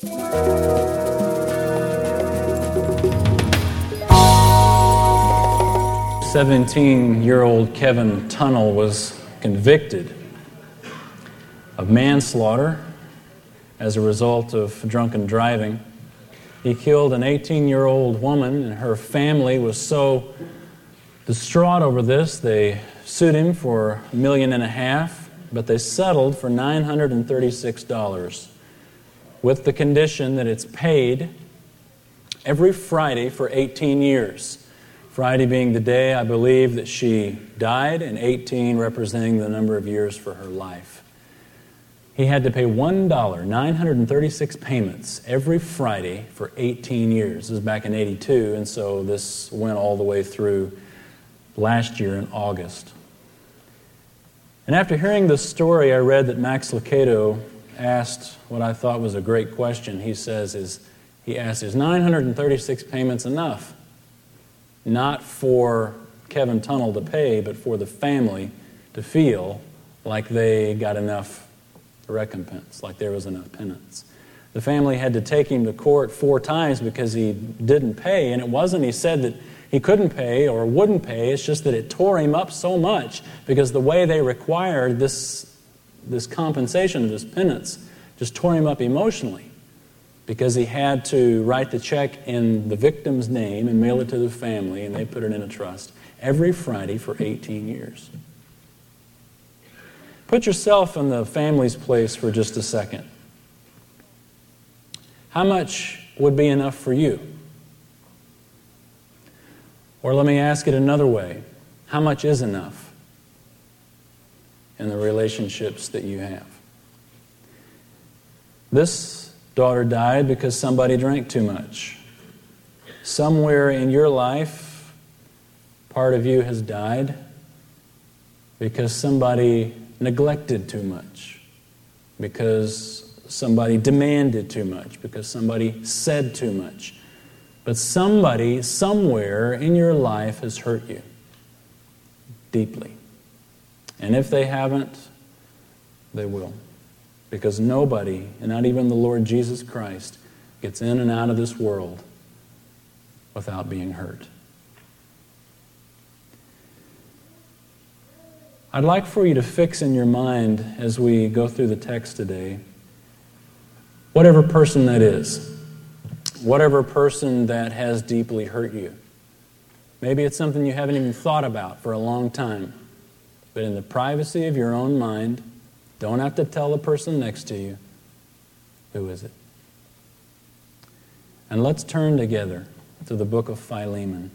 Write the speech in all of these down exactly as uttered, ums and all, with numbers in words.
seventeen-year-old Kevin Tunnell was convicted of manslaughter as a result of drunken driving. He killed an eighteen-year-old woman, and her family was so distraught over this, they sued him for a million and a half, but they settled for nine hundred thirty-six dollars with the condition that it's paid every Friday for eighteen years. Friday being the day, I believe, that she died, and eighteen representing the number of years for her life. He had to pay one dollar, nine hundred thirty-six payments every Friday for eighteen years. This was back in eighty-two, and so this went all the way through last year in August. And after hearing this story, I read that Max Lucado asked what I thought was a great question. He says, is he asked, is nine hundred thirty-six payments enough? Not for Kevin Tunnell to pay, but for the family to feel like they got enough recompense, like there was enough penance. The family had to take him to court four times because he didn't pay, and it wasn't he said that he couldn't pay or wouldn't pay, it's just that it tore him up so much because the way they required this, this compensation, this penance, just tore him up emotionally. Because he had to write the check in the victim's name and mail it to the family, and they put it in a trust every Friday for eighteen years. Put yourself in the family's place for just a second. How much would be enough for you? Or let me ask it another way. How much is enough in the relationships that you have? This daughter died because somebody drank too much. Somewhere in your life, part of you has died because somebody neglected too much, because somebody demanded too much, because somebody said too much. But somebody, somewhere in your life has hurt you deeply. And if they haven't, they will. Because nobody, and not even the Lord Jesus Christ, gets in and out of this world without being hurt. I'd like for you to fix in your mind as we go through the text today, whatever person that is, whatever person that has deeply hurt you. Maybe it's something you haven't even thought about for a long time, but in the privacy of your own mind, don't have to tell the person next to you. Who is it? And let's turn together to the book of Philemon.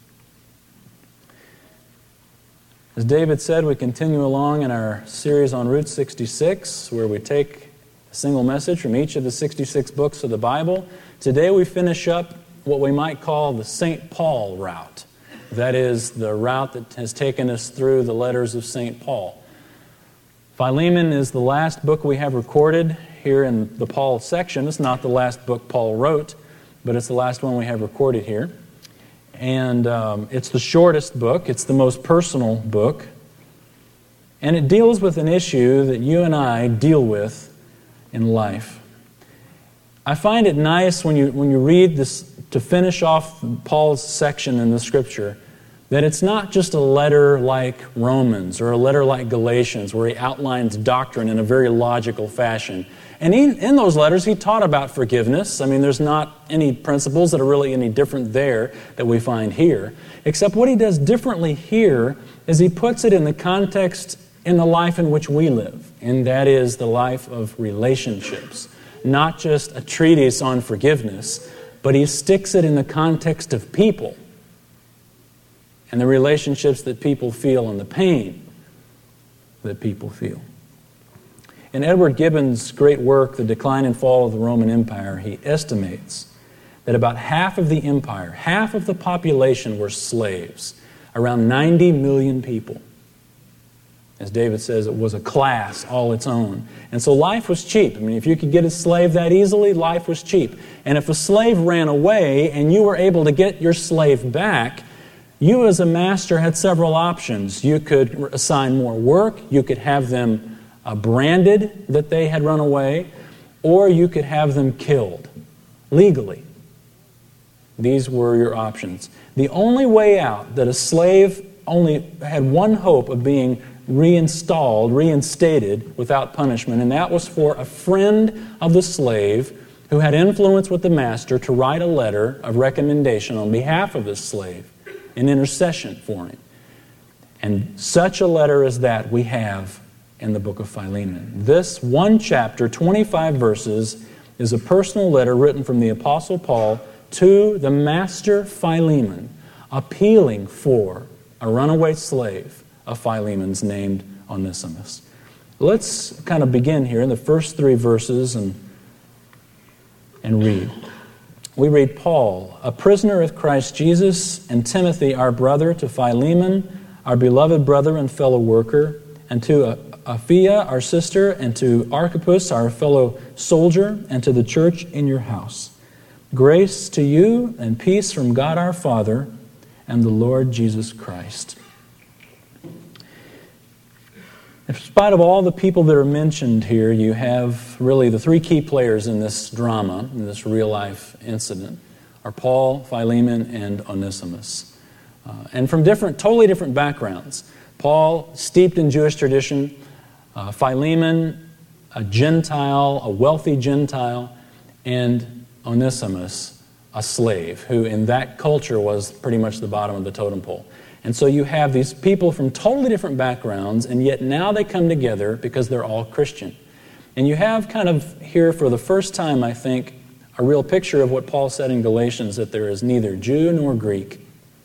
As David said, we continue along in our series on Route sixty-six, where we take a single message from each of the sixty-six books of the Bible. Today we finish up what we might call the Saint Paul route. That is the route that has taken us through the letters of Saint Paul. Philemon is the last book we have recorded here in the Paul section. It's not the last book Paul wrote, but it's the last one we have recorded here. And um, it's the shortest book. It's the most personal book. And it deals with an issue that you and I deal with in life. I find it nice when you when you read this, to finish off Paul's section in the Scripture, that it's not just a letter like Romans or a letter like Galatians where he outlines doctrine in a very logical fashion. And in, in those letters, he taught about forgiveness. I mean, there's not any principles that are really any different there that we find here. Except what he does differently here is he puts it in the context in the life in which we live. And that is the life of relationships. Not just a treatise on forgiveness, but he sticks it in the context of people. And the relationships that people feel and the pain that people feel. In Edward Gibbon's great work, The Decline and Fall of the Roman Empire, he estimates that about half of the empire, half of the population were slaves. Around ninety million people. As David says, it was a class all its own. And so life was cheap. I mean, if you could get a slave that easily, life was cheap. And if a slave ran away and you were able to get your slave back, you as a master had several options. You could assign more work. You could have them uh, branded that they had run away. or you could have them killed legally. These were your options. The only way out, that a slave only had one hope of being reinstalled, reinstated without punishment, and that was for a friend of the slave who had influence with the master to write a letter of recommendation on behalf of the slave, an intercession for him. And such a letter as that we have in the book of Philemon. This one chapter, twenty-five verses, is a personal letter written from the Apostle Paul to the master Philemon, appealing for a runaway slave of Philemon's named Onesimus. Let's kind of begin here in the first three verses and, and read. We read, Paul, a prisoner of Christ Jesus, and Timothy, our brother, to Philemon, our beloved brother and fellow worker, and to Apphia, our sister, and to Archippus, our fellow soldier, and to the church in your house. Grace to you and peace from God our Father and the Lord Jesus Christ. In spite of all the people that are mentioned here, you have really the three key players in this drama, in this real-life incident, are Paul, Philemon, and Onesimus. Uh, and from different, totally different backgrounds. Paul, steeped in Jewish tradition. Uh, Philemon, a Gentile, a wealthy Gentile. And Onesimus, a slave, who in that culture was pretty much the bottom of the totem pole. And so you have these people from totally different backgrounds, and yet now they come together because they're all Christian. And you have kind of here for the first time, I think, a real picture of what Paul said in Galatians, that there is neither Jew nor Greek,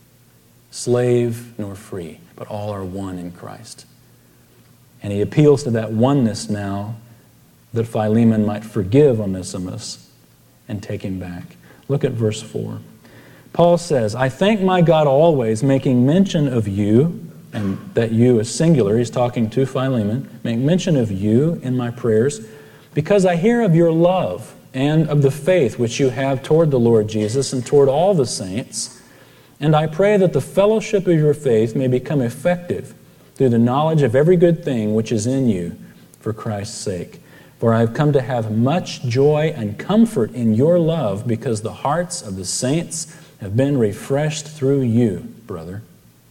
slave nor free, but all are one in Christ. And he appeals to that oneness now, that Philemon might forgive Onesimus and take him back. Look at verse four. Paul says, I thank my God always, making mention of you, and that you is singular, he's talking to Philemon, make mention of you in my prayers, because I hear of your love and of the faith which you have toward the Lord Jesus and toward all the saints. And I pray that the fellowship of your faith may become effective through the knowledge of every good thing which is in you for Christ's sake. For I have come to have much joy and comfort in your love, because the hearts of the saints have been refreshed through you, brother.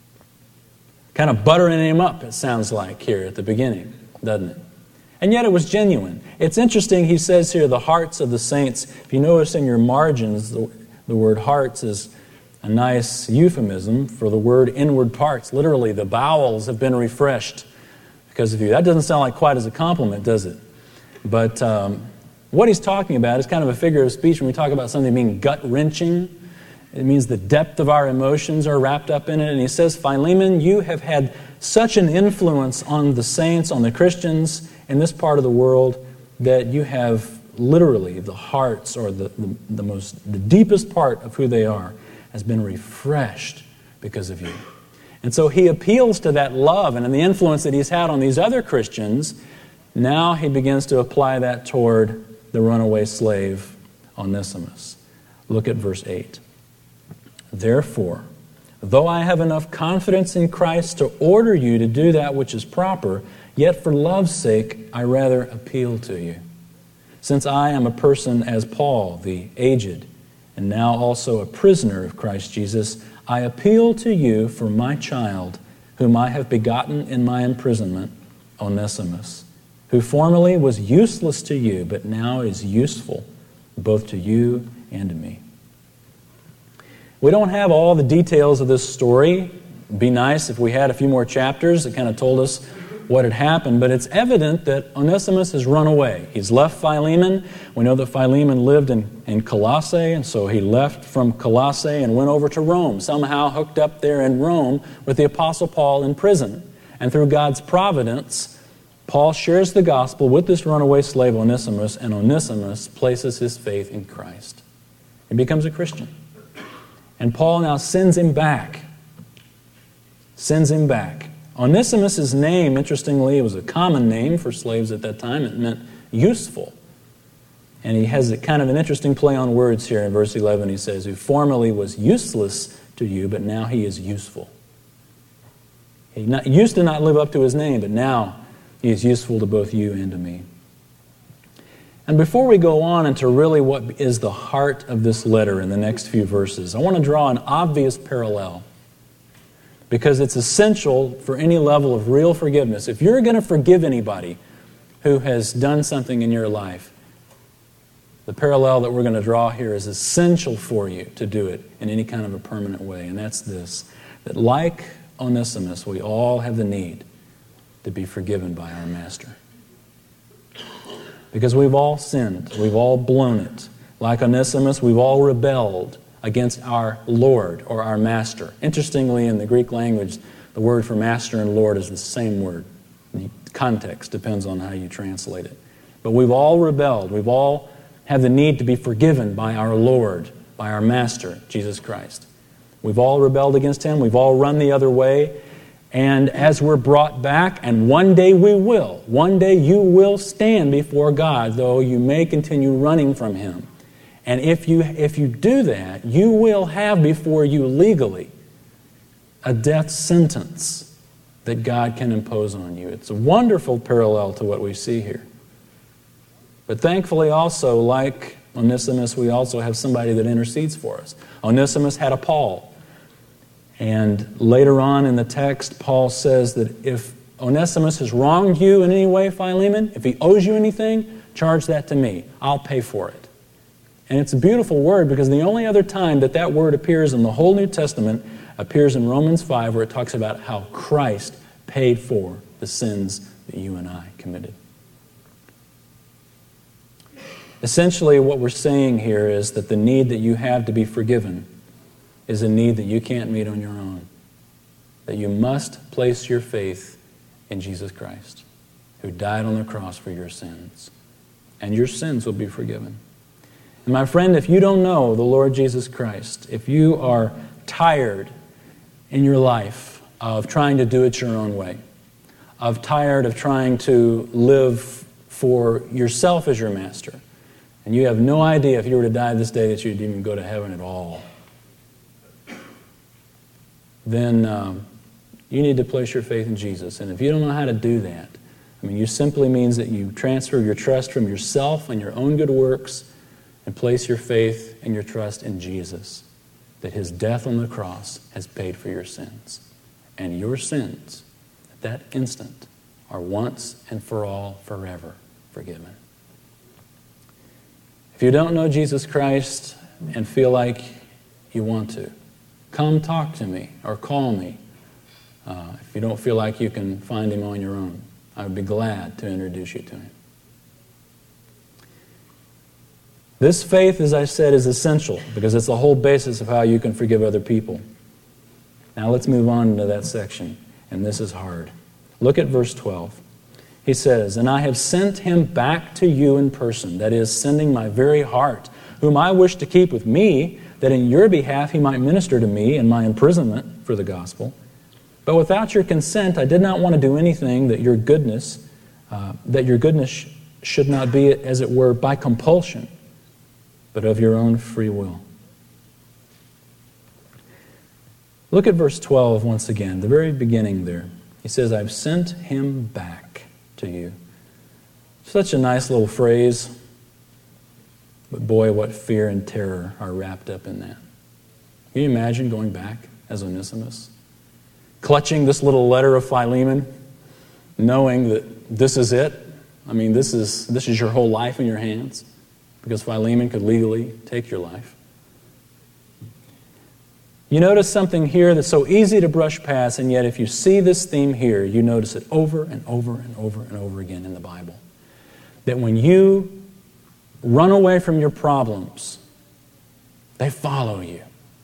Kind of buttering him up, it sounds like here at the beginning, doesn't it? And yet it was genuine. It's interesting, he says here, the hearts of the saints. If you notice in your margins, the, the word hearts is a nice euphemism for the word inward parts. Literally, the bowels have been refreshed because of you. That doesn't sound like quite as a compliment, does it? But um, what he's talking about is kind of a figure of speech when we talk about something being gut-wrenching. It means the depth of our emotions are wrapped up in it. And he says, Philemon, you have had such an influence on the saints, on the Christians in this part of the world, that you have literally the hearts, or the, the, the most, the deepest part of who they are, has been refreshed because of you. And so he appeals to that love and the influence that he's had on these other Christians. Now he begins to apply that toward the runaway slave, Onesimus. Look at verse eight. Therefore, though I have enough confidence in Christ to order you to do that which is proper, yet for love's sake I rather appeal to you. Since I am a person as Paul, the aged, and now also a prisoner of Christ Jesus, I appeal to you for my child, whom I have begotten in my imprisonment, Onesimus, who formerly was useless to you, but now is useful both to you and to me. We don't have all the details of this story. It'd be nice if we had a few more chapters that kind of told us what had happened, but it's evident that Onesimus has run away. He's left Philemon. We know that Philemon lived in, in Colossae, and so he left from Colossae and went over to Rome, somehow hooked up there in Rome with the Apostle Paul in prison. And through God's providence, Paul shares the gospel with this runaway slave Onesimus, and Onesimus places his faith in Christ. He becomes a Christian. And Paul now sends him back. Sends him back. Onesimus' name, interestingly, was a common name for slaves at that time. It meant useful. And he has a kind of an interesting play on words here in verse eleven. He says, who formerly was useless to you, but now he is useful. He not, used to not live up to his name, but now he is useful to both you and to me. And before we go on into really what is the heart of this letter in the next few verses, I want to draw an obvious parallel, because it's essential for any level of real forgiveness. If you're going to forgive anybody who has done something in your life, the parallel that we're going to draw here is essential for you to do it in any kind of a permanent way. And that's this, that like Onesimus, we all have the need to be forgiven by our Master. Because we've all sinned. We've all blown it. Like Onesimus, we've all rebelled against our Lord or our Master. Interestingly, in the Greek language, the word for Master and Lord is the same word. The context depends on how you translate it. But we've all rebelled. We've all have the need to be forgiven by our Lord, by our Master, Jesus Christ. We've all rebelled against Him. We've all run the other way. And as we're brought back, and one day we will, one day you will stand before God, though you may continue running from Him. And if you, if you do that, you will have before you legally a death sentence that God can impose on you. It's a wonderful parallel to what we see here. But thankfully also, like Onesimus, we also have somebody that intercedes for us. Onesimus had a Paul. And later on in the text, Paul says that if Onesimus has wronged you in any way, Philemon, if he owes you anything, charge that to me. I'll pay for it. And it's a beautiful word, because the only other time that that word appears in the whole New Testament appears in Romans five, where it talks about how Christ paid for the sins that you and I committed. Essentially, what we're saying here is that the need that you have to be forgiven is a need that you can't meet on your own. That you must place your faith in Jesus Christ, who died on the cross for your sins. And your sins will be forgiven. And my friend, if you don't know the Lord Jesus Christ, if you are tired in your life of trying to do it your own way, of tired of trying to live for yourself as your master, and you have no idea if you were to die this day that you'd even go to heaven at all, then um, you need to place your faith in Jesus. And if you don't know how to do that, I mean, it simply means that you transfer your trust from yourself and your own good works and place your faith and your trust in Jesus, that His death on the cross has paid for your sins. And your sins, at that instant, are once and for all, forever forgiven. If you don't know Jesus Christ and feel like you want to, come talk to me or call me. Uh, if you don't feel like you can find Him on your own, I would be glad to introduce you to Him. This faith, as I said, is essential because it's the whole basis of how you can forgive other people. Now let's move on to that section, and this is hard. Look at verse twelve. He says, "And I have sent him back to you in person, that is, sending my very heart, whom I wish to keep with me, that in your behalf he might minister to me in my imprisonment for the gospel. But without your consent, I did not want to do anything that your goodness, uh, that your goodness should not be, as it were, by compulsion, but of your own free will." Look at verse twelve once again, the very beginning there. He says, "I've sent him back to you." Such a nice little phrase. But boy, what fear and terror are wrapped up in that. Can you imagine going back as Onesimus? Clutching this little letter of Philemon, knowing that this is it. I mean, this is this is your whole life in your hands, because Philemon could legally take your life. You notice something here that's so easy to brush past, and yet if you see this theme here, you notice it over and over and over and over again in the Bible. That when you run away from your problems, they follow you.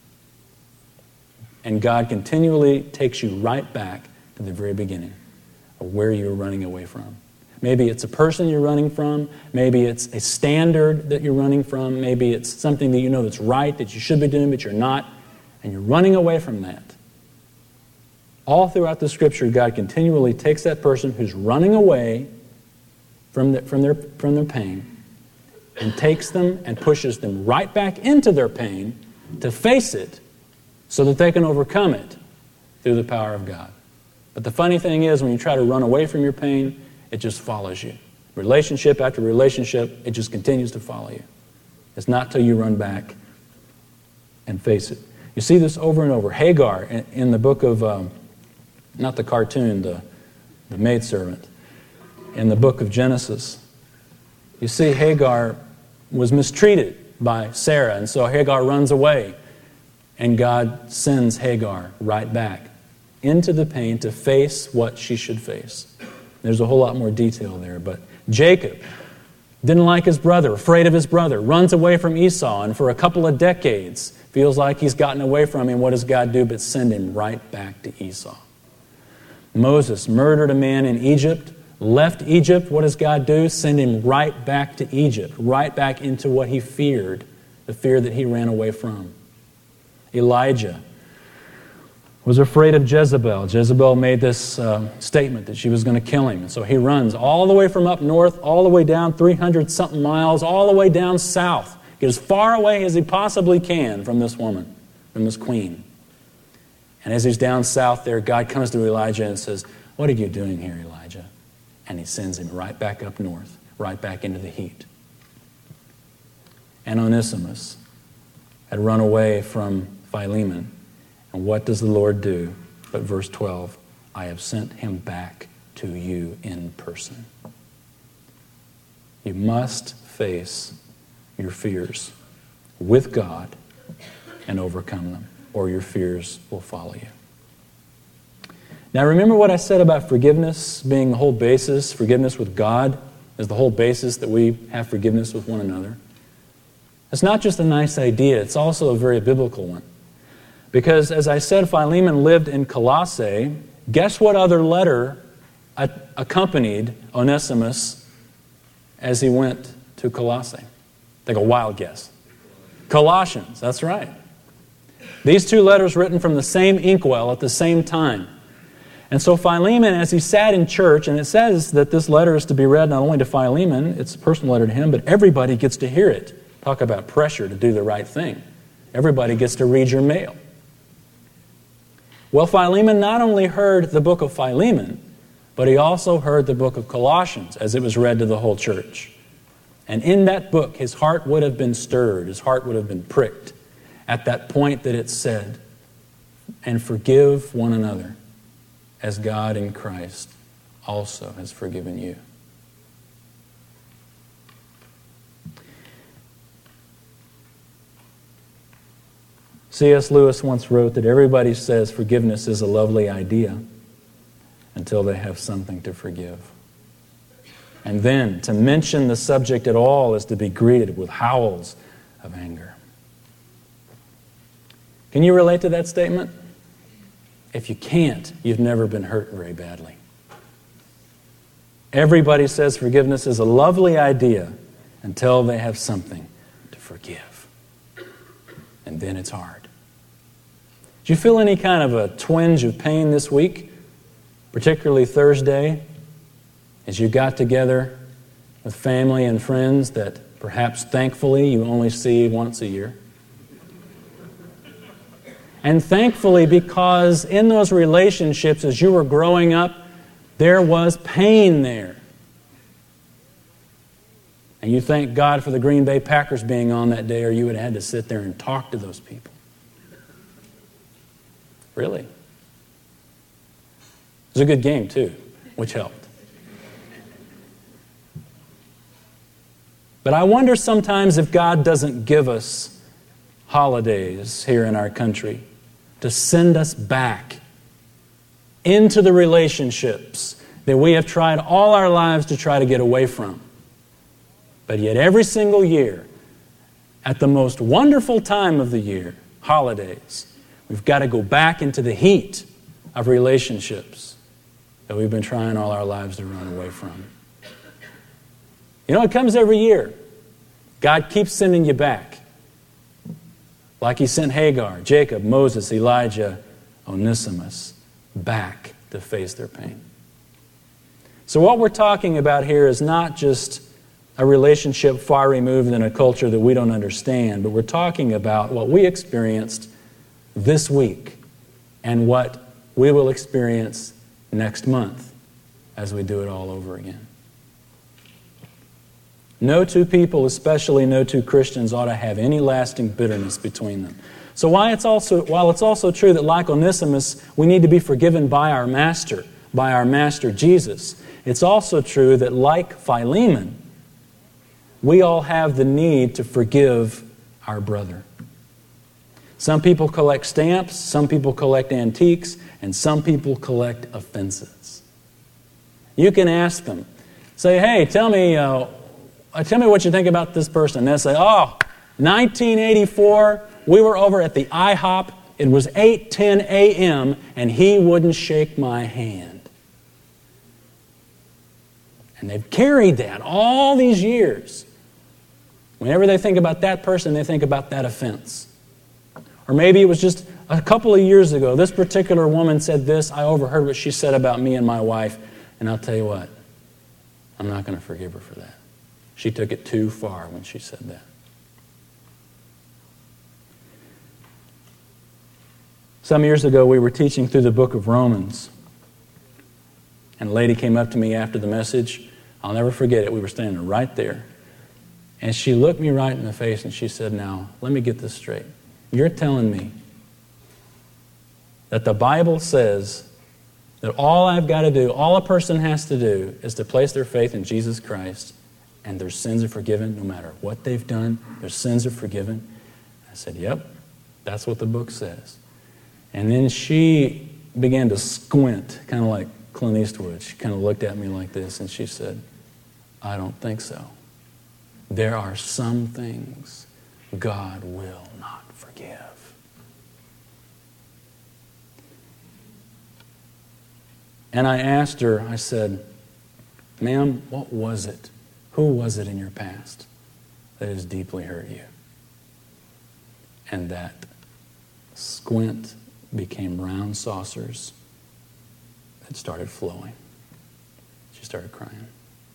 And God continually takes you right back to the very beginning of where you were running away from. Maybe it's a person you're running from. Maybe it's a standard that you're running from. Maybe it's something that you know that's right, that you should be doing, but you're not. And you're running away from that. All throughout the Scripture, God continually takes that person who's running away from, the, from, their, from their pain and takes them and pushes them right back into their pain to face it so that they can overcome it through the power of God. But the funny thing is, when you try to run away from your pain, it just follows you. Relationship after relationship, it just continues to follow you. It's not till you run back and face it. You see this over and over. Hagar, in, in the book of, um, not the cartoon, the, the maidservant, in the book of Genesis, you see Hagar was mistreated by Sarah, and so Hagar runs away, and God sends Hagar right back into the pain to face what she should face. There's a whole lot more detail there, but Jacob didn't like his brother, afraid of his brother, runs away from Esau, and for a couple of decades feels like he's gotten away from him. What does God do but send him right back to Esau? Moses murdered a man in Egypt, left Egypt. What does God do? Send him right back to Egypt, right back into what he feared, the fear that he ran away from. Elijah was afraid of Jezebel. Jezebel made this uh, statement that she was going to kill him. And so he runs all the way from up north, all the way down three hundred something miles, all the way down south. Get as far away as he possibly can from this woman, from this queen. And as he's down south there, God comes to Elijah and says, "What are you doing here, Elijah?" And he sends him right back up north, right back into the heat. And Onesimus had run away from Philemon. And what does the Lord do? But verse twelve, "I have sent him back to you in person." You must face your fears with God and overcome them, or your fears will follow you. Now remember what I said about forgiveness being the whole basis. Forgiveness with God is the whole basis that we have forgiveness with one another. It's not just a nice idea, it's also a very biblical one. Because as I said, Philemon lived in Colossae. Guess what other letter accompanied Onesimus as he went to Colossae? Take a wild guess. Colossians, that's right. These two letters written from the same inkwell at the same time. And so Philemon, as he sat in church, and it says that this letter is to be read not only to Philemon, it's a personal letter to him, but everybody gets to hear it. Talk about pressure to do the right thing. Everybody gets to read your mail. Well, Philemon not only heard the book of Philemon, but he also heard the book of Colossians as it was read to the whole church. And in that book, his heart would have been stirred, his heart would have been pricked at that point that it said, "And forgive one another, as God in Christ also has forgiven you." C S Lewis once wrote that everybody says forgiveness is a lovely idea until they have something to forgive. And then to mention the subject at all is to be greeted with howls of anger. Can you relate to that statement? If you can't, you've never been hurt very badly. Everybody says forgiveness is a lovely idea until they have something to forgive. And then it's hard. Did you feel any kind of a twinge of pain this week? Particularly Thursday, as you got together with family and friends that perhaps thankfully you only see once a year? And thankfully, because in those relationships as you were growing up, there was pain there. And you thank God for the Green Bay Packers being on that day, or you would have had to sit there and talk to those people. Really? It was a good game, too, which helped. But I wonder sometimes if God doesn't give us holidays here in our country to send us back into the relationships that we have tried all our lives to try to get away from. But yet every single year, at the most wonderful time of the year, holidays, we've got to go back into the heat of relationships that we've been trying all our lives to run away from. You know, it comes every year. God keeps sending you back. Like He sent Hagar, Jacob, Moses, Elijah, Onesimus back to face their pain. So what we're talking about here is not just a relationship far removed in a culture that we don't understand, but we're talking about what we experienced this week and what we will experience next month as we do it all over again. No two people, especially no two Christians, ought to have any lasting bitterness between them. So while it's also, while it's also true that like Onesimus, we need to be forgiven by our Master, by our Master Jesus, it's also true that like Philemon, we all have the need to forgive our brother. Some people collect stamps, some people collect antiques, and some people collect offenses. You can ask them, say, hey, tell me, uh, tell me what you think about this person. And they'll say, oh, nineteen eighty-four, we were over at the I hop. It was eight ten a.m. and he wouldn't shake my hand. And they've carried that all these years. Whenever they think about that person, they think about that offense. Or maybe it was just a couple of years ago. This particular woman said this. I overheard what she said about me and my wife. And I'll tell you what, I'm not going to forgive her for that. She took it too far when she said that. Some years ago, we were teaching through the book of Romans. And a lady came up to me after the message. I'll never forget it. We were standing right there. And she looked me right in the face and she said, now, let me get this straight. You're telling me that the Bible says that all I've got to do, all a person has to do, is to place their faith in Jesus Christ, and their sins are forgiven no matter what they've done. Their sins are forgiven. I said, yep, that's what the book says. And then she began to squint, kind of like Clint Eastwood. She kind of looked at me like this, and she said, I don't think so. There are some things God will not forgive. And I asked her, I said, ma'am, what was it? Who was it in your past that has deeply hurt you? And that squint became round saucers that started flowing. She started crying.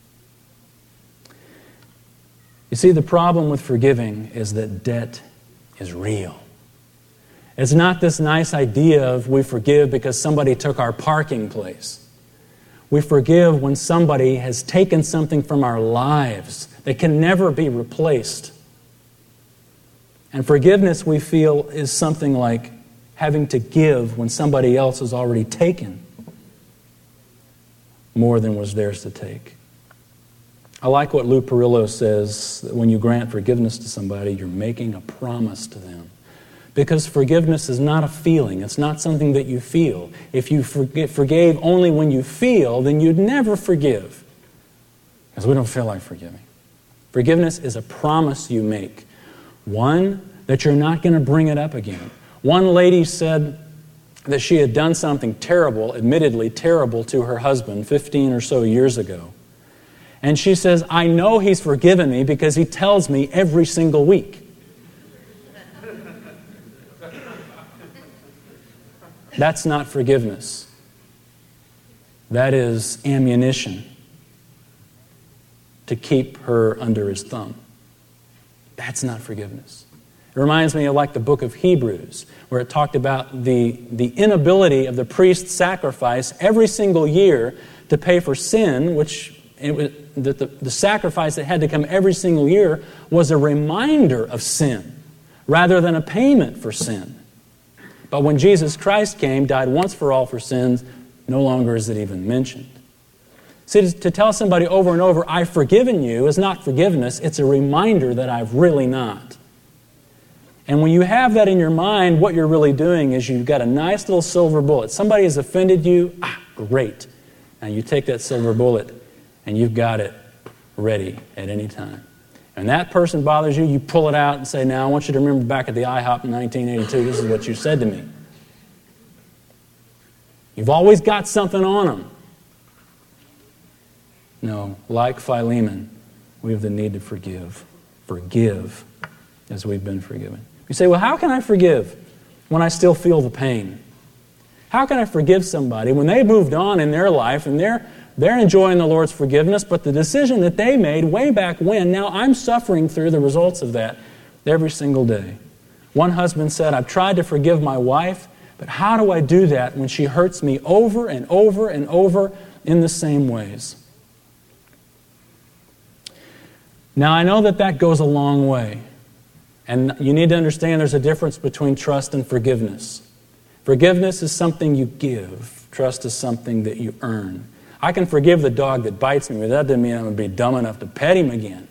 You see, the problem with forgiving is that debt is real. It's not this nice idea of we forgive because somebody took our parking place. We forgive when somebody has taken something from our lives that can never be replaced. And forgiveness, we feel, is something like having to give when somebody else has already taken more than was theirs to take. I like what Lou Perillo says, that when you grant forgiveness to somebody, you're making a promise to them. Because forgiveness is not a feeling. It's not something that you feel. If you forg- forgave only when you feel, then you'd never forgive. Because we don't feel like forgiving. Forgiveness is a promise you make. One, that you're not going to bring it up again. One lady said that she had done something terrible, admittedly terrible, to her husband fifteen or so years ago. And she says, I know he's forgiven me because he tells me every single week. That's not forgiveness. That is ammunition to keep her under his thumb. That's not forgiveness. It reminds me of like the book of Hebrews, where it talked about the, the inability of the priest's sacrifice every single year to pay for sin, which it was, the, the, the sacrifice that had to come every single year was a reminder of sin rather than a payment for sin. But when Jesus Christ came, died once for all for sins, no longer is it even mentioned. See, to tell somebody over and over, I've forgiven you, is not forgiveness. It's a reminder that I've really not. And when you have that in your mind, what you're really doing is you've got a nice little silver bullet. Somebody has offended you, ah, great. Now you take that silver bullet and you've got it ready at any time. And that person bothers you, you pull it out and say, now I want you to remember back at the I hop in nineteen eighty-two, this is what you said to me. You've always got something on them. No, like Philemon, we have the need to forgive. Forgive as we've been forgiven. You say, well, how can I forgive when I still feel the pain? How can I forgive somebody when they've moved on in their life and they're They're enjoying the Lord's forgiveness, but the decision that they made way back when, now I'm suffering through the results of that every single day. One husband said, I've tried to forgive my wife, but how do I do that when she hurts me over and over and over in the same ways? Now, I know that that goes a long way. And you need to understand there's a difference between trust and forgiveness. Forgiveness is something you give. Trust is something that you earn. I can forgive the dog that bites me, but that doesn't mean I'm going to be dumb enough to pet him again.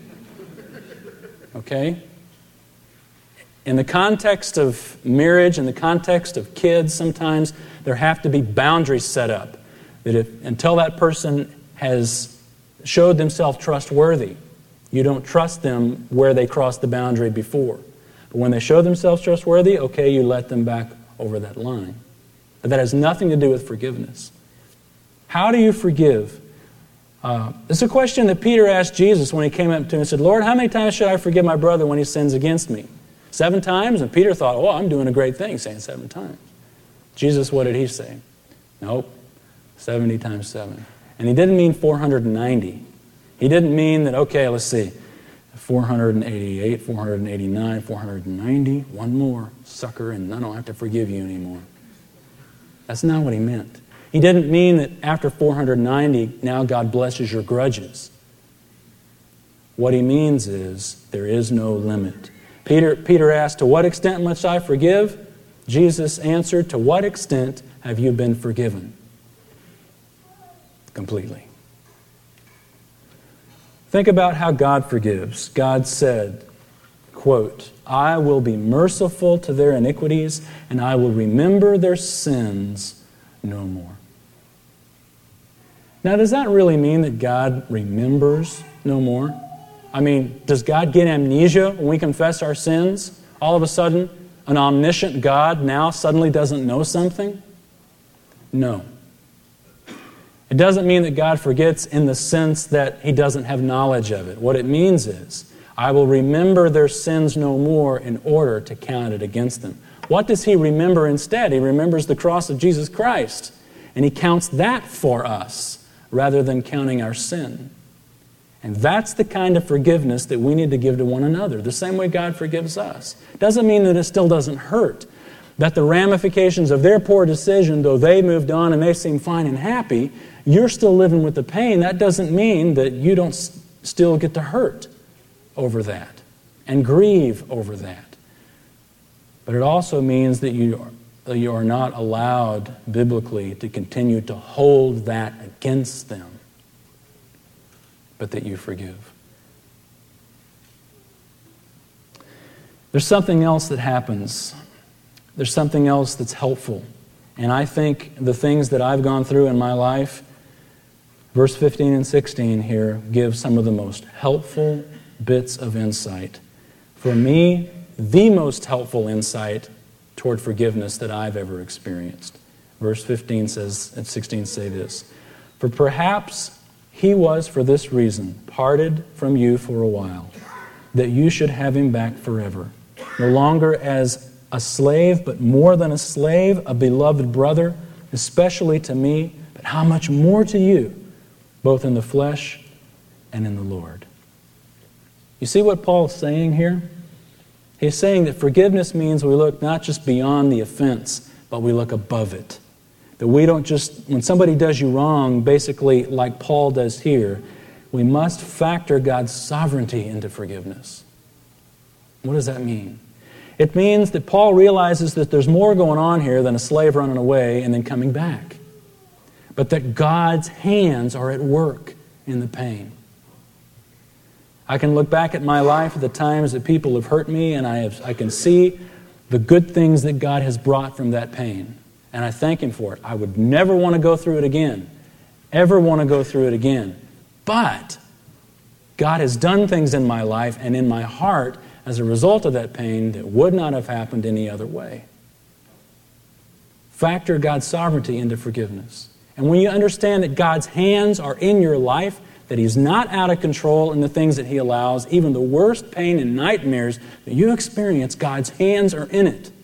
Okay? In the context of marriage, in the context of kids, sometimes there have to be boundaries set up. That if, until that person has showed themselves trustworthy, you don't trust them where they crossed the boundary before. But when they show themselves trustworthy, okay, you let them back over that line. But that has nothing to do with forgiveness. How do you forgive? Uh, it's a question that Peter asked Jesus when he came up to him and said, Lord, how many times should I forgive my brother when he sins against me? Seven times? And Peter thought, oh, I'm doing a great thing saying seven times. Jesus, what did he say? Nope, seventy times seven. And he didn't mean four hundred ninety. He didn't mean that, okay, let's see, four hundred eighty-eight, four hundred eighty-nine, four hundred ninety, one more, sucker, and I don't have to forgive you anymore. That's not what he meant. He didn't mean that after four hundred ninety, now God blesses your grudges. What he means is there is no limit. Peter, Peter asked, to what extent must I forgive? Jesus answered, to what extent have you been forgiven? Completely. Think about how God forgives. God said, quote, I will be merciful to their iniquities, and I will remember their sins no more. Now, does that really mean that God remembers no more? I mean, does God get amnesia when we confess our sins? All of a sudden, an omniscient God now suddenly doesn't know something? No. It doesn't mean that God forgets in the sense that He doesn't have knowledge of it. What it means is, I will remember their sins no more in order to count it against them. What does He remember instead? He remembers the cross of Jesus Christ, and He counts that for us rather than counting our sin. And that's the kind of forgiveness that we need to give to one another, the same way God forgives us. Doesn't mean that it still doesn't hurt, that the ramifications of their poor decision, though they moved on and they seem fine and happy, you're still living with the pain. That doesn't mean that you don't s- still get to hurt over that and grieve over that. But it also means that you are, that you are not allowed biblically to continue to hold that against them, but that you forgive. There's something else that happens. There's something else that's helpful. And I think the things that I've gone through in my life, verse fifteen and sixteen here, give some of the most helpful bits of insight. For me, the most helpful insight toward forgiveness that I've ever experienced. Verse fifteen says, and sixteen say this, for perhaps He was for this reason parted from you for a while, that you should have Him back forever, no longer as a slave, but more than a slave, a beloved brother, especially to me, but how much more to you, both in the flesh and in the Lord. You see what Paul's saying here? He's saying that forgiveness means we look not just beyond the offense, but we look above it. That we don't just, when somebody does you wrong, basically like Paul does here, we must factor God's sovereignty into forgiveness. What does that mean? It means that Paul realizes that there's more going on here than a slave running away and then coming back. But that God's hands are at work in the pain. I can look back at my life at the times that people have hurt me, and I, have, I can see the good things that God has brought from that pain. And I thank Him for it. I would never want to go through it again. Ever want to go through it again. But God has done things in my life and in my heart as a result of that pain that would not have happened any other way. Factor God's sovereignty into forgiveness. And when you understand that God's hands are in your life, that He's not out of control in the things that He allows, even the worst pain and nightmares that you experience, God's hands are in it.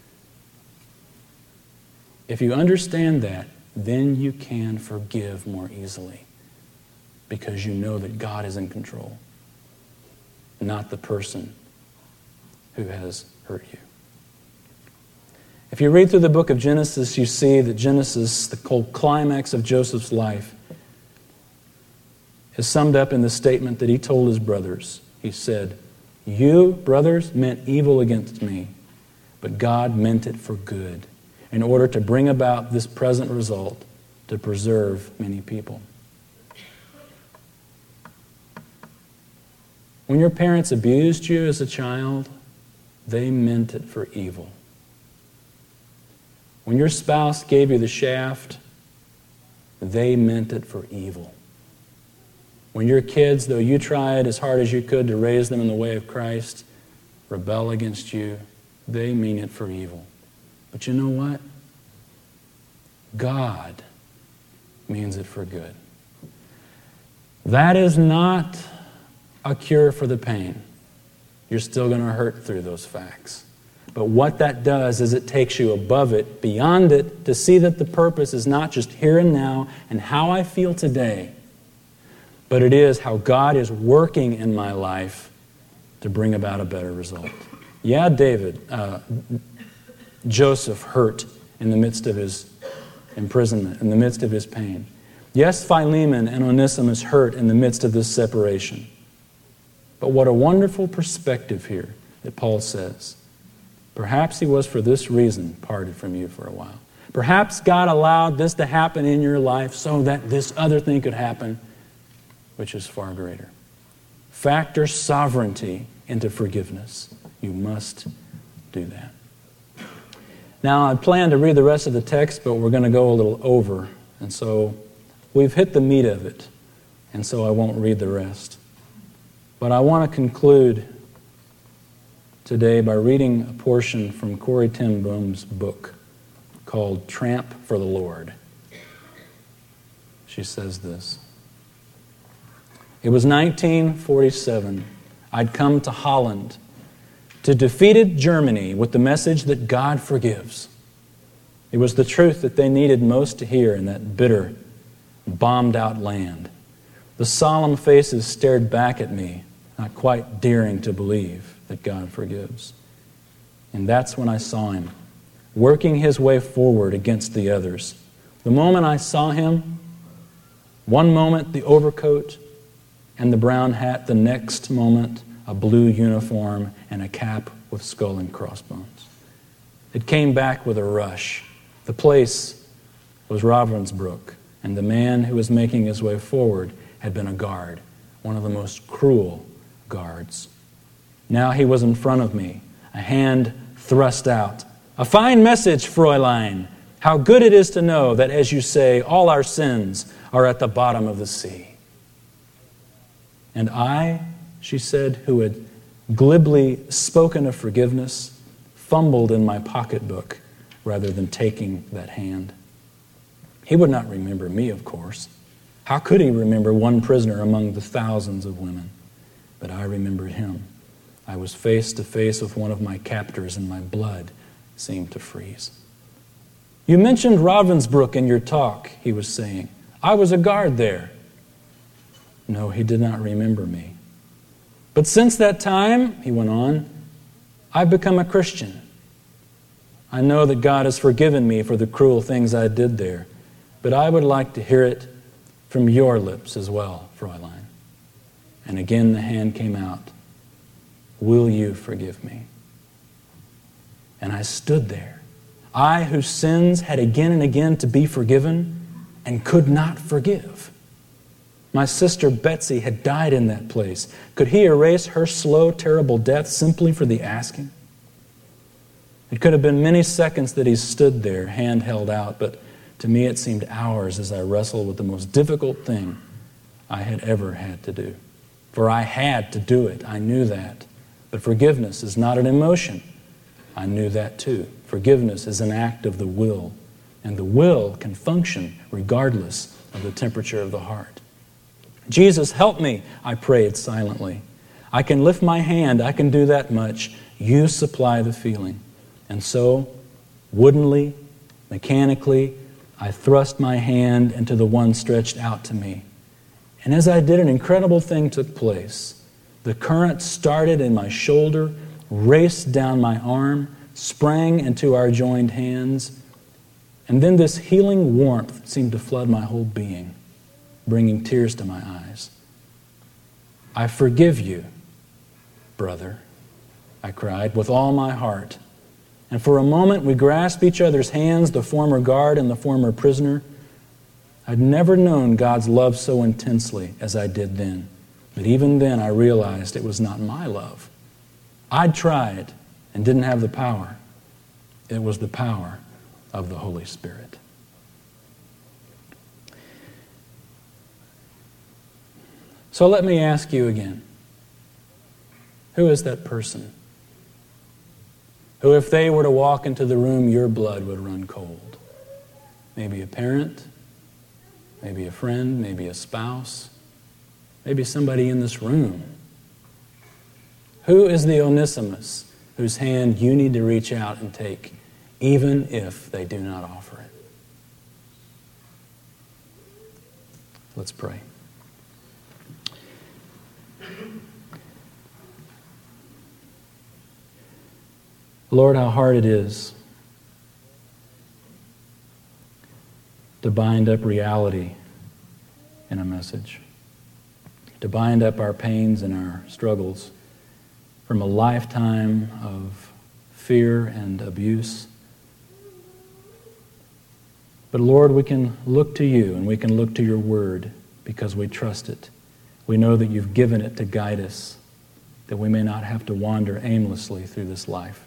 If you understand that, then you can forgive more easily because you know that God is in control, not the person who has hurt you. If you read through the book of Genesis, you see that Genesis, the whole climax of Joseph's life, is summed up in the statement that he told his brothers. He said, "You, brothers, meant evil against me, but God meant it for good, in order to bring about this present result, to preserve many people." When your parents abused you as a child, they meant it for evil. When your spouse gave you the shaft, they meant it for evil. When your kids, though you tried as hard as you could to raise them in the way of Christ, rebel against you, they mean it for evil. But you know what? God means it for good. That is not a cure for the pain. You're still going to hurt through those facts. But what that does is it takes you above it, beyond it, to see that the purpose is not just here and now and how I feel today, but it is how God is working in my life to bring about a better result. Yeah, David, uh, Joseph hurt in the midst of his imprisonment, in the midst of his pain. Yes, Philemon and Onesimus hurt in the midst of this separation. But what a wonderful perspective here that Paul says. Perhaps he was for this reason parted from you for a while. Perhaps God allowed this to happen in your life so that this other thing could happen, which is far greater. Factor sovereignty into forgiveness. You must do that. Now, I plan to read the rest of the text, but we're going to go a little over. And so we've hit the meat of it, and so I won't read the rest. But I want to conclude today by reading a portion from Corrie ten Boom's book called Tramp for the Lord. She says this: "It was nineteen forty-seven. I'd come to Holland, to defeated Germany, with the message that God forgives. It was the truth that they needed most to hear in that bitter, bombed-out land. The solemn faces stared back at me, not quite daring to believe that God forgives. And that's when I saw him, working his way forward against the others. The moment I saw him, one moment the overcoat and the brown hat, the next moment a blue uniform and a cap with skull and crossbones. It came back with a rush. The place was Ravensbrück, and the man who was making his way forward had been a guard, one of the most cruel guards. Now he was in front of me, a hand thrust out. 'A fine message, Fräulein. How good it is to know that, as you say, all our sins are at the bottom of the sea.' And I," she said, who had glibly spoken of forgiveness, fumbled in my pocketbook rather than taking that hand. He would not remember me, of course. How could he remember one prisoner among the thousands of women? But I remembered him. I was face to face with one of my captors, and my blood seemed to freeze. 'You mentioned Ravensbrück in your talk,' he was saying. 'I was a guard there.' No, he did not remember me. 'But since that time,' he went on, 'I've become a Christian. I know that God has forgiven me for the cruel things I did there, but I would like to hear it from your lips as well, Fräulein.' And again the hand came out. 'Will you forgive me?' And I stood there, I whose sins had again and again to be forgiven and could not forgive. My sister Betsy had died in that place. Could he erase her slow, terrible death simply for the asking? It could have been many seconds that he stood there, hand held out, but to me it seemed hours as I wrestled with the most difficult thing I had ever had to do. For I had to do it. I knew that. But forgiveness is not an emotion. I knew that too. Forgiveness is an act of the will, and the will can function regardless of the temperature of the heart. 'Jesus, help me,' I prayed silently. 'I can lift my hand. I can do that much. You supply the feeling.' And so, woodenly, mechanically, I thrust my hand into the one stretched out to me. And as I did, an incredible thing took place. The current started in my shoulder, raced down my arm, sprang into our joined hands, and then this healing warmth seemed to flood my whole being, bringing tears to my eyes. I forgive you, brother, I cried with all my heart. And for a moment we grasped each other's hands, the former guard and the former prisoner. I'd never known God's love so intensely as I did then. But even then I realized it was not my love. I'd tried and didn't have the power. It was the power of the Holy Spirit. So let me ask you again, who is that person who, if they were to walk into the room, your blood would run cold? Maybe a parent, maybe a friend, maybe a spouse, maybe somebody in this room. Who is the Onesimus whose hand you need to reach out and take, even if they do not offer it? Let's pray. Lord, how hard it is to bind up reality in a message, to bind up our pains and our struggles from a lifetime of fear and abuse. But Lord, we can look to you and we can look to your word because we trust it. We know that you've given it to guide us, that we may not have to wander aimlessly through this life.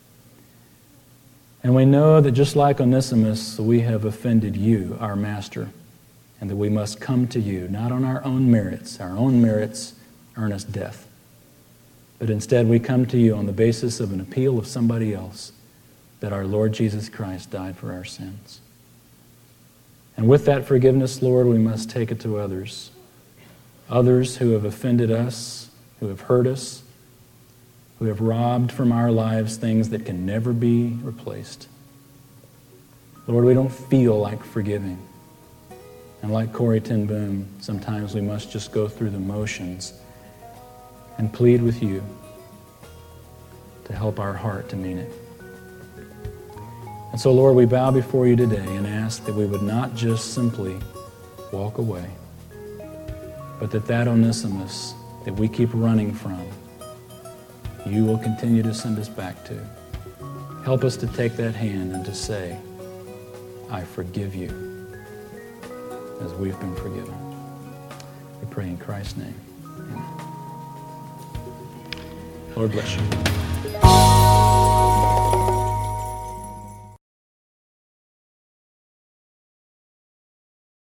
And we know that just like Onesimus, we have offended you, our master, and that we must come to you, not on our own merits. Our own merits earn us death. But instead we come to you on the basis of an appeal of somebody else, that our Lord Jesus Christ died for our sins. And with that forgiveness, Lord, we must take it to others. Others who have offended us, who have hurt us, who have robbed from our lives things that can never be replaced. Lord, we don't feel like forgiving. And like Corrie ten Boom, sometimes we must just go through the motions and plead with you to help our heart to mean it. And so, Lord, we bow before you today and ask that we would not just simply walk away, but that that Onesimus that we keep running from, you will continue to send us back to. Help us to take that hand and to say, I forgive you as we've been forgiven. We pray in Christ's name. Amen. Lord bless you.